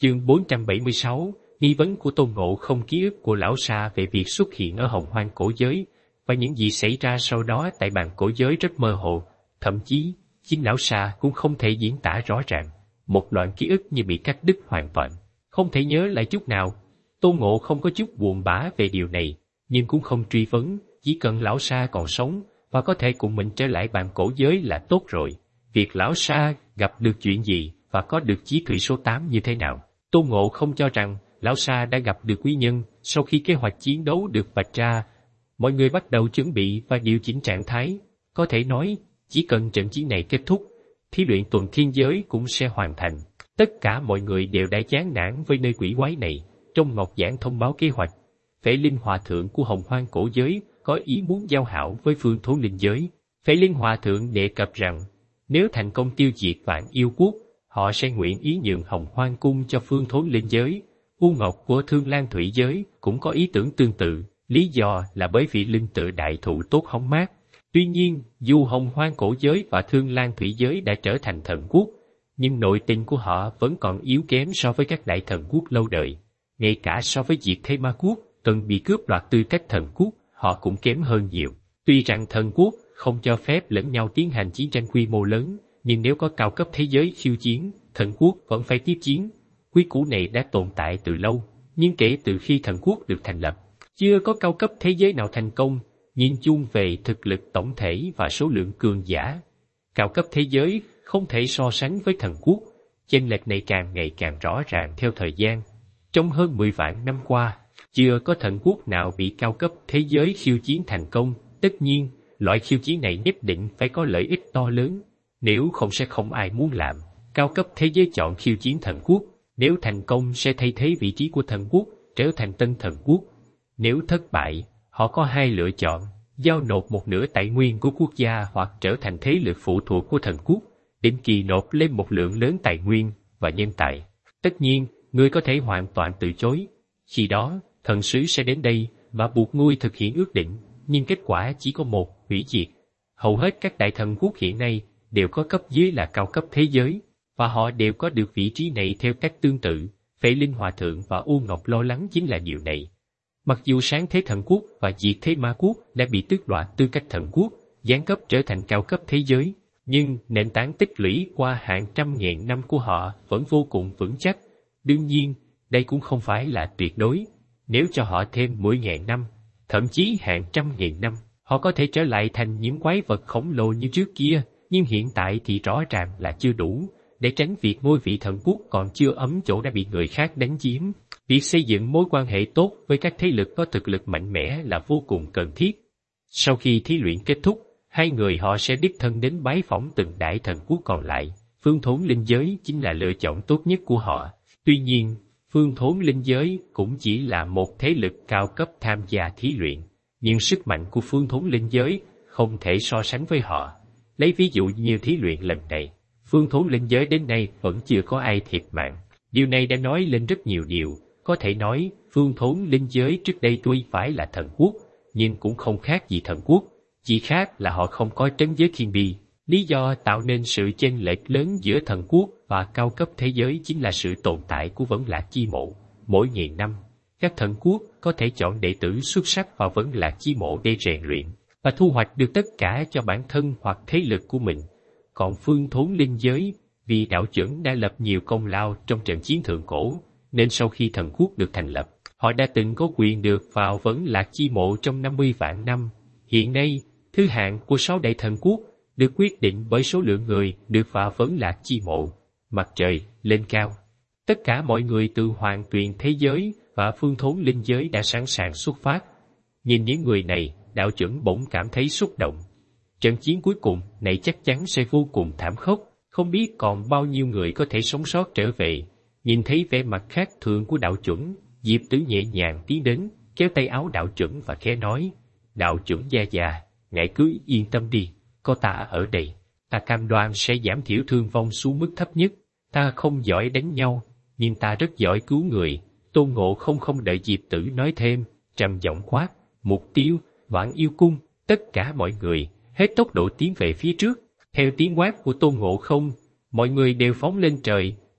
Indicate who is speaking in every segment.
Speaker 1: Chương 476, nghi vấn của Tôn Ngộ Không. Ký ức của lão Sa về việc xuất hiện ở Hồng Hoang cổ giới và những gì xảy ra sau đó tại bàn cổ giới rất mơ hồ, thậm chí chính lão Sa cũng không thể diễn tả rõ ràng. Một đoạn ký ức như bị cắt đứt hoàn toàn, không thể nhớ lại chút nào. Tôn Ngộ Không có chút buồn bã về điều này, nhưng cũng không truy vấn, chỉ cần lão Sa còn sống và có thể cùng mình trở lại bàn cổ giới là tốt rồi. Việc lão Sa gặp được chuyện gì và có được chí thủy số 8 như thế nào, Tôn Ngộ Không cho rằng lão Sa đã gặp được quý nhân. Sau khi kế hoạch chiến đấu được vạch ra, mọi người bắt đầu chuẩn bị và điều chỉnh trạng thái. Có thể nói, chỉ cần trận chiến này kết thúc, thí luyện tuần thiên giới cũng sẽ hoàn thành. Tất cả mọi người đều đã chán nản với nơi quỷ quái này. Trong ngọc giảng thông báo kế hoạch, Phệ Linh Hòa Thượng của Hồng Hoang cổ giới có ý muốn giao hảo với Phương Thốn Linh giới. Phệ Linh Hòa Thượng đề cập rằng, nếu thành công tiêu diệt Vạn Yêu Quốc, họ sẽ nguyện ý nhường Hồng Hoang cung cho Phương Thốn Linh giới. U Ngọc của Thương Lan Thủy giới cũng có ý tưởng tương tự, lý do là bởi vì linh tự đại thụ tốt hóng mát. Tuy nhiên, dù Hồng Hoang cổ giới và Thương Lan Thủy giới đã trở thành thần quốc, nhưng nội tình của họ vẫn còn yếu kém so với các đại thần quốc lâu đời. Ngay cả so với Diệt Thế Ma Quốc từng bị cướp đoạt tư cách thần quốc, họ cũng kém hơn nhiều. Tuy rằng thần quốc không cho phép lẫn nhau tiến hành chiến tranh quy mô lớn, nhưng nếu có cao cấp thế giới khiêu chiến, thần quốc vẫn phải tiếp chiến. Quy củ này đã tồn tại từ lâu, nhưng kể từ khi thần quốc được thành lập, chưa có cao cấp thế giới nào thành công. Nhìn chung về thực lực tổng thể và số lượng cường giả, cao cấp thế giới không thể so sánh với thần quốc. Chênh lệch này càng ngày càng rõ ràng theo thời gian. Trong hơn 10 vạn năm qua, chưa có thần quốc nào bị cao cấp thế giới khiêu chiến thành công. Tất nhiên, loại khiêu chiến này nhất định phải có lợi ích to lớn, nếu không sẽ không ai muốn làm. Cao cấp thế giới chọn khiêu chiến thần quốc, nếu thành công sẽ thay thế vị trí của thần quốc, trở thành tân thần quốc. Nếu thất bại, họ có hai lựa chọn, giao nộp một nửa tài nguyên của quốc gia hoặc trở thành thế lực phụ thuộc của thần quốc, định kỳ nộp lên một lượng lớn tài nguyên và nhân tài. Tất nhiên, ngươi có thể hoàn toàn từ chối. Khi đó, thần sứ sẽ đến đây và buộc ngươi thực hiện ước định, nhưng kết quả chỉ có một, hủy diệt. Hầu hết các đại thần quốc hiện nay đều có cấp dưới là cao cấp thế giới, và họ đều có được vị trí này theo cách tương tự. Phệ Linh Hòa Thượng và U Ngọc lo lắng chính là điều này. Mặc dù Sáng Thế Thần Quốc và Diệt Thế Ma Quốc đã bị tước đoạt tư cách thần quốc, giáng cấp trở thành cao cấp thế giới, nhưng nền tảng tích lũy qua hàng trăm ngàn năm của họ vẫn vô cùng vững chắc. Đương nhiên, đây cũng không phải là tuyệt đối. Nếu cho họ thêm 10.000 năm, thậm chí hàng trăm ngàn năm, họ có thể trở lại thành những quái vật khổng lồ như trước kia, nhưng hiện tại thì rõ ràng là chưa đủ. Để tránh việc ngôi vị thần quốc còn chưa ấm chỗ đã bị người khác đánh chiếm, việc xây dựng mối quan hệ tốt với các thế lực có thực lực mạnh mẽ là vô cùng cần thiết. Sau khi thí luyện kết thúc, hai người họ sẽ đích thân đến bái phỏng từng đại thần quốc còn lại. Phương Thốn Linh giới chính là lựa chọn tốt nhất của họ. Tuy nhiên, Phương Thốn Linh giới cũng chỉ là một thế lực cao cấp tham gia thí luyện, nhưng sức mạnh của Phương Thốn Linh giới không thể so sánh với họ. Lấy ví dụ như thí luyện lần này, Phương Thốn Linh giới đến nay vẫn chưa có ai thiệt mạng. Điều này đã nói lên rất nhiều điều. Có thể nói, Phương Thốn Linh giới trước đây tuy phải là thần quốc, nhưng cũng không khác gì thần quốc. Chỉ khác là họ không có trấn giới thiên bi. Lý do tạo nên sự chênh lệch lớn giữa thần quốc và cao cấp thế giới chính là sự tồn tại của Vẫn Lạc Chi Mộ. Mỗi ngàn năm, các thần quốc có thể chọn đệ tử xuất sắc vào Vẫn Lạc Chi Mộ để rèn luyện và thu hoạch được tất cả cho bản thân hoặc thế lực của mình. Còn Phương Thốn Linh giới, vì đạo chuẩn đã lập nhiều công lao trong trận chiến thượng cổ, nên sau khi thần quốc được thành lập, họ đã từng có quyền được vào Vẫn Lạc Chi Mộ trong 50 vạn năm. Hiện nay, thứ hạng của 6 đại thần quốc được quyết định bởi số lượng người được vào Vẫn Lạc Chi Mộ. Mặt trời lên cao, tất cả mọi người từ Hoàng Tuyền thế giới và Phương Thốn Linh giới đã sẵn sàng xuất phát. Nhìn những người này, đạo chuẩn bỗng cảm thấy xúc động. Trận chiến cuối cùng này chắc chắn sẽ vô cùng thảm khốc, không biết còn bao nhiêu người có thể sống sót trở về. Nhìn thấy vẻ mặt khác thường của đạo chuẩn, Diệp Tử nhẹ nhàng tiến đến, kéo tay áo đạo chuẩn và khẽ nói: "Đạo chuẩn gia già, ngài cứ yên tâm đi, có ta ở đây, ta cam đoan sẽ giảm thiểu thương vong xuống mức thấp nhất. Ta không giỏi đánh nhau, nhưng ta rất giỏi cứu người." Tôn Ngộ không đợi Diệp Tử nói thêm, trầm giọng quát: "Mục tiêu, Vạn Yêu Cung!" Tất cả mọi người hết tốc độ tiến về phía trước. Theo tiếng quát của Tôn Ngộ Không, mọi người đều phóng lên trời.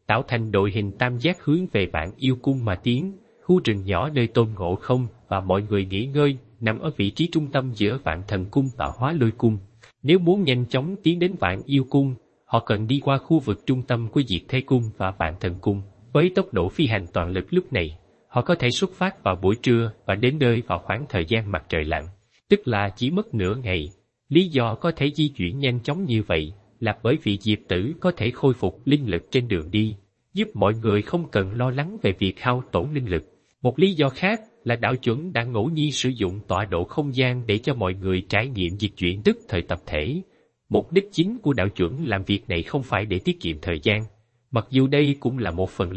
Speaker 1: tạo thành đội hình tam giác hướng về Vạn Yêu Cung mà tiến. Khu rừng nhỏ nơi Tôn Ngộ Không và mọi người nghỉ ngơi nằm ở vị trí trung tâm giữa Vạn Thần Cung và Hóa Lôi Cung. Nếu muốn nhanh chóng tiến đến Vạn Yêu Cung, họ cần đi qua khu vực trung tâm của Diệt Thế Cung và Vạn Thần Cung. Với tốc độ phi hành toàn lực lúc này, họ có thể xuất phát vào buổi trưa và đến nơi vào khoảng thời gian mặt trời lặn, tức là chỉ mất nửa ngày. Lý do có thể di chuyển nhanh chóng như vậy là bởi vì Diệp Tử có thể khôi phục linh lực trên đường đi, giúp mọi người không cần lo lắng về việc hao tổn linh lực. Một lý do khác là đạo chuẩn đã ngẫu nhiên sử dụng tọa độ không gian để cho mọi người trải nghiệm dịch chuyển tức thời tập thể. Mục đích chính của đạo chuẩn làm việc này không phải để tiết kiệm thời gian, mặc dù đây cũng là một phần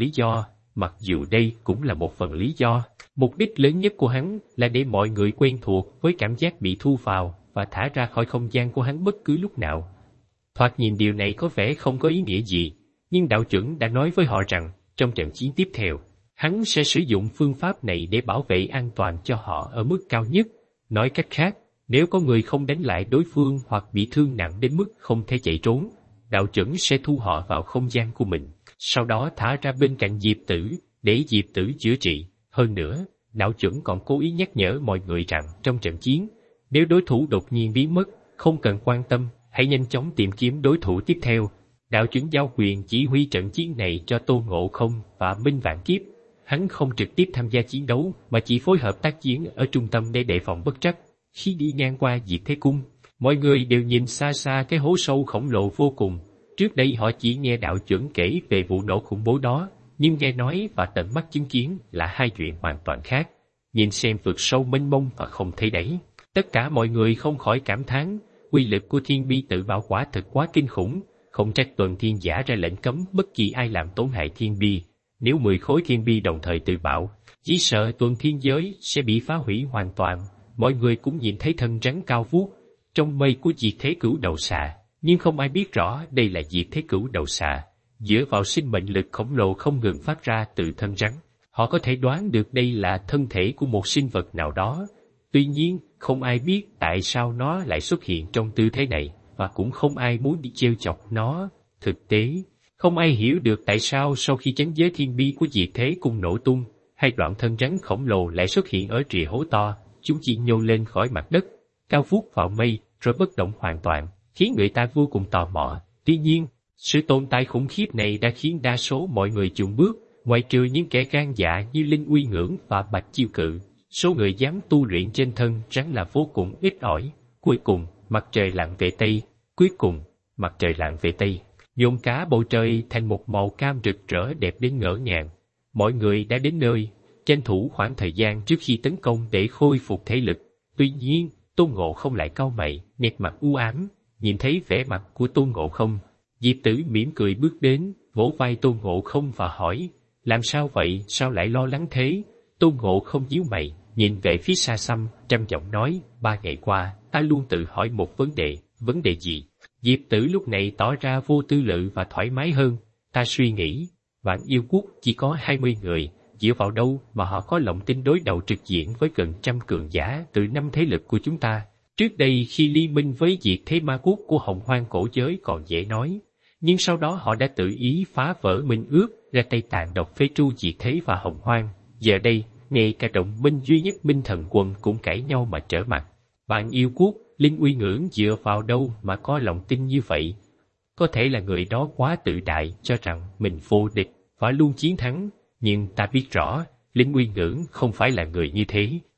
Speaker 1: lý do. Mục đích lớn nhất của hắn là để mọi người quen thuộc với cảm giác bị thu vào và thả ra khỏi không gian của hắn bất cứ lúc nào. Thoạt nhìn điều này có vẻ không có ý nghĩa gì, nhưng đạo chuẩn đã nói với họ rằng trong trận chiến tiếp theo, hắn sẽ sử dụng phương pháp này để bảo vệ an toàn cho họ ở mức cao nhất. Nói cách khác, nếu có người không đánh lại đối phương hoặc bị thương nặng đến mức không thể chạy trốn, đạo chuẩn sẽ thu họ vào không gian của mình, sau đó thả ra bên cạnh Diệp Tử để Diệp Tử chữa trị. Hơn nữa, đạo chuẩn còn cố ý nhắc nhở mọi người rằng trong trận chiến, nếu đối thủ đột nhiên biến mất, không cần quan tâm, hãy nhanh chóng tìm kiếm đối thủ tiếp theo. Đạo chuẩn giao quyền chỉ huy trận chiến này cho Tôn Ngộ Không và Minh Vạn Kiếp. Hắn không trực tiếp tham gia chiến đấu mà chỉ phối hợp tác chiến ở trung tâm để đề phòng bất trắc. Khi đi ngang qua Diệt Thế Cung, mọi người đều nhìn xa xa cái hố sâu khổng lồ vô cùng. Trước đây họ chỉ nghe đạo chuẩn kể về vụ nổ khủng bố đó, nhưng nghe nói và tận mắt chứng kiến là hai chuyện hoàn toàn khác. Nhìn xem vực sâu mênh mông và không thấy đáy, tất cả mọi người không khỏi cảm thán, uy lực của thiên bi tự bảo quả thực quá kinh khủng, không trách Tuần Thiên Giả ra lệnh cấm bất kỳ ai làm tổn hại thiên bi. Nếu 10 khối thiên bi đồng thời tự bảo, chỉ sợ Tuần Thiên Giới sẽ bị phá hủy hoàn toàn. Mọi người cũng nhìn thấy thân rắn cao vút trong mây của Diệt Thế Cửu Đầu Xà, nhưng không ai biết rõ đây là Diệt Thế Cửu Đầu Xà. Dựa vào sinh mệnh lực khổng lồ không ngừng phát ra từ thân rắn, họ có thể đoán được đây là thân thể của một sinh vật nào đó. Tuy nhiên, không ai biết tại sao nó lại xuất hiện trong tư thế này, và cũng không ai muốn đi trêu chọc nó. Thực tế, không ai hiểu được tại sao sau khi chấn giới thiên bi của Diệt Thế Cung nổ tung, hai đoạn thân rắn khổng lồ lại xuất hiện ở rìa hố to. Chúng chỉ nhô lên khỏi mặt đất, cao vút vào mây, rồi bất động hoàn toàn, khiến người ta vô cùng tò mò. Tuy nhiên, sự tồn tại khủng khiếp này đã khiến đa số mọi người chùn bước, ngoại trừ những kẻ gan dạ như Linh Uy Ngưỡng và Bạch Chiêu Cự. Số người dám tu luyện trên thân rắn là vô cùng ít ỏi. Cuối cùng, mặt trời lặn về Tây, nhuộm cả bầu trời thành một màu cam rực rỡ đẹp đến ngỡ ngàng. Mọi người đã đến nơi, tranh thủ khoảng thời gian trước khi tấn công để khôi phục thể lực. Tuy nhiên, Tôn Ngộ Không lại cau mày, nét mặt u ám. Nhìn thấy vẻ mặt của Tôn Ngộ Không, Diệp Tử mỉm cười bước đến, vỗ vai Tôn Ngộ Không và hỏi, làm sao vậy, sao lại lo lắng thế? Tôn Ngộ Không nhíu mày, nhìn về phía xa xăm, trầm giọng nói, 3 ngày qua, ta luôn tự hỏi một vấn đề gì? Diệp Tử lúc này tỏ ra vô tư lự và thoải mái hơn. Ta suy nghĩ, Vạn Yêu Quốc chỉ có 20 người, dựa vào đâu mà họ có lòng tin đối đầu trực diện với gần 100 cường giả từ 5 thế lực của chúng ta? Trước đây khi liên minh với Diệt Thế Ma Quốc của Hồng Hoang cổ giới còn dễ nói, nhưng sau đó họ đã tự ý phá vỡ minh ước, ra tay tàn độc phế tru Diệt Thế và Hồng Hoang. Giờ đây, ngay cả đồng minh duy nhất Minh Thần Quân cũng cãi nhau mà trở mặt. Vạn Yêu Quốc, Linh Uy Ngưỡng dựa vào đâu mà có lòng tin như vậy? Có thể là người đó quá tự đại, cho rằng mình vô địch, phải luôn chiến thắng. Nhưng ta biết rõ, Linh Uy Ngưỡng không phải là người như thế.